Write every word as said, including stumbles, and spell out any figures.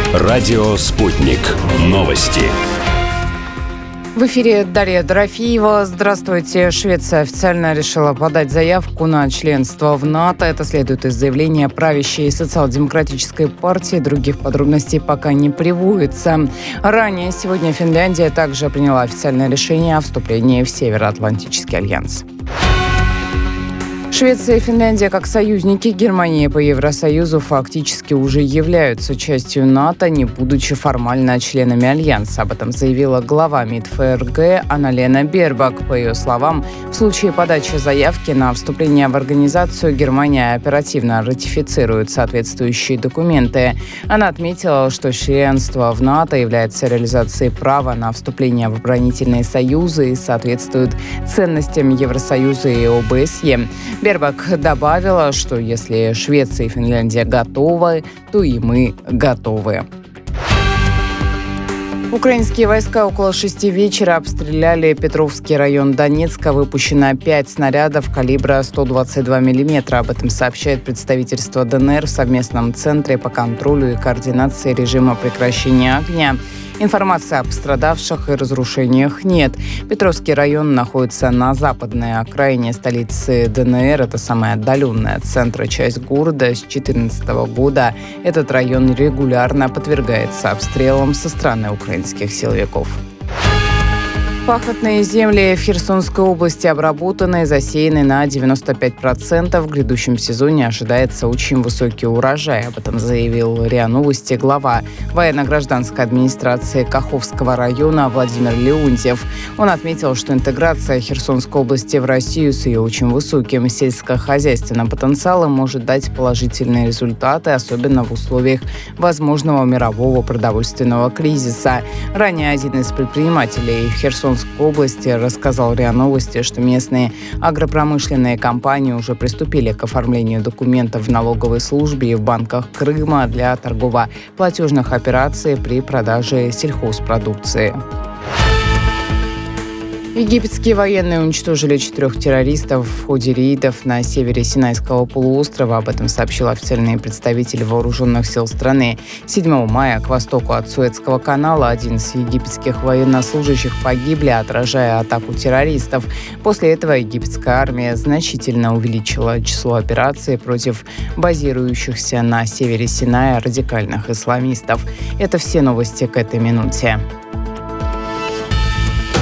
Радио «Спутник». Новости. В эфире Дарья Дорофеева. Здравствуйте. Швеция официально решила подать заявку на членство в НАТО. Это следует из заявления правящей социал-демократической партии. Других подробностей пока не приводится. Ранее сегодня Финляндия также приняла официальное решение о вступлении в Североатлантический альянс. Швеция и Финляндия как союзники Германии по Евросоюзу фактически уже являются частью НАТО, не будучи формально членами Альянса. Об этом заявила глава МИД ФРГ Анна-Лена Бербак. По ее словам, в случае подачи заявки на вступление в организацию Германия оперативно ратифицирует соответствующие документы. Она отметила, что членство в НАТО является реализацией права на вступление в оборонительные союзы и соответствует ценностям Евросоюза и ОБСЕ. Бербак добавила, что если Швеция и Финляндия готовы, то и мы готовы. Украинские войска около шести вечера обстреляли Петровский район Донецка. Выпущено пять снарядов калибра сто двадцать два миллиметра. Об этом сообщает представительство ДНР в совместном центре по контролю и координации режима прекращения огня. Информации о пострадавших и разрушениях нет. Петровский район находится на западной окраине столицы ДНР. Это самая отдаленная от центра часть города. С две тысячи четырнадцатого года этот район регулярно подвергается обстрелам со стороны украинских силовиков. Пахотные земли в Херсонской области обработаны и засеяны на девяносто пять процентов. В грядущем сезоне ожидается очень высокий урожай. Об этом заявил РИА Новости глава военно-гражданской администрации Каховского района Владимир Леонтьев. Он отметил, что интеграция Херсонской области в Россию с ее очень высоким сельскохозяйственным потенциалом может дать положительные результаты, особенно в условиях возможного мирового продовольственного кризиса. Ранее один из предпринимателей в Херсонской области рассказал РИА Новости, что местные агропромышленные компании уже приступили к оформлению документов в налоговой службе и в банках Крыма для торгово-платежных операций при продаже сельхозпродукции. Египетские военные уничтожили четырех террористов в ходе рейдов на севере Синайского полуострова. Об этом сообщил официальный представитель вооруженных сил страны. седьмого мая к востоку от Суэцкого канала одиннадцать египетских военнослужащих погибли, отражая атаку террористов. После этого египетская армия значительно увеличила число операций против базирующихся на севере Синая радикальных исламистов. Это все новости к этой минуте.